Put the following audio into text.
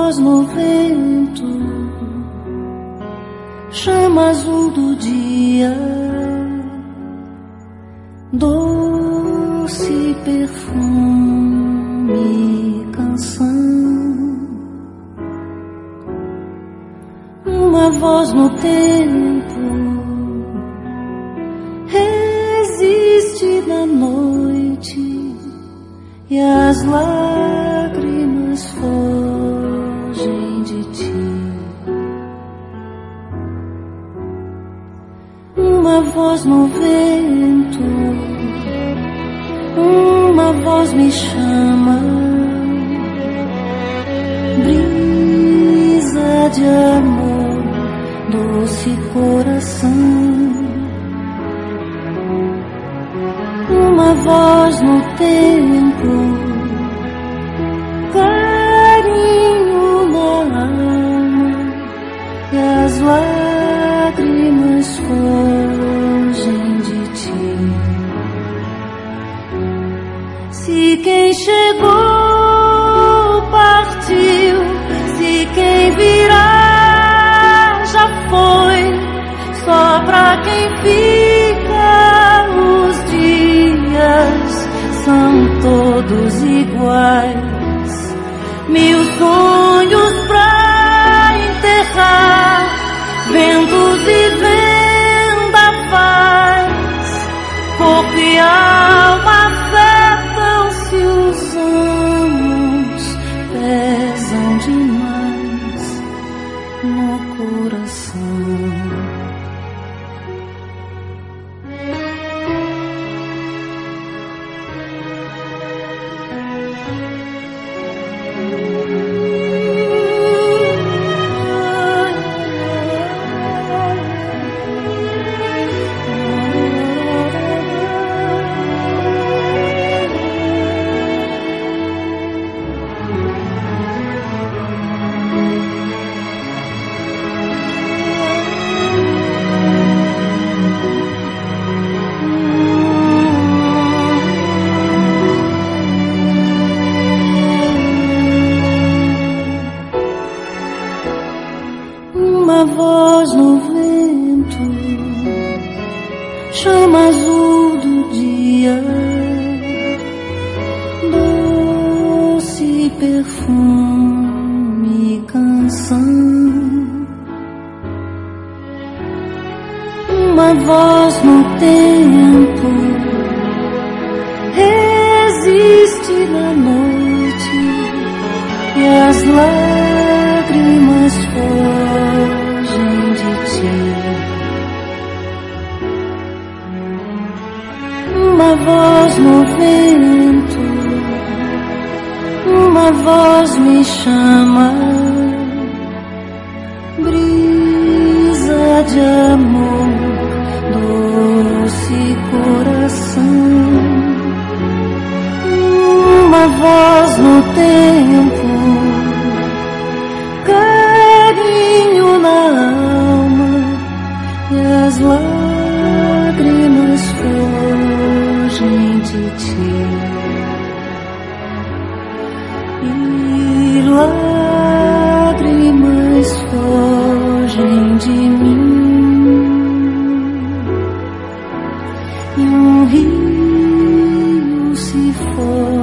voz no vento, chama azul do dia, doce perfume, canção. Uma voz no tempo resiste na noite e as lágrimas fogem de ti. Uma voz no vento, uma voz me chama, brisa de amor, doce coração. Uma voz no tempo, carinho na alma e as lágrimas fogem de ti. Se quem chegou partiu, se quem virá já foi, só pra quem fica os dias são todos iguais. 1000 sonhos pra enterrar, ventos e vendavais, corpo e alma afetam-se, os anos pesam demais no coração. Uma voz no vento, chama azul do dia, doce perfume, canção. Uma voz no tempo resiste na noite e as lágrimas fogem de ti. Uma voz no vento, uma voz me chama, brisa de amor, doce coração. Uma voz no tempo, carinho na alma e as lágrimas fogem de ti. E lágrimas fogem de mim, e um rio se forma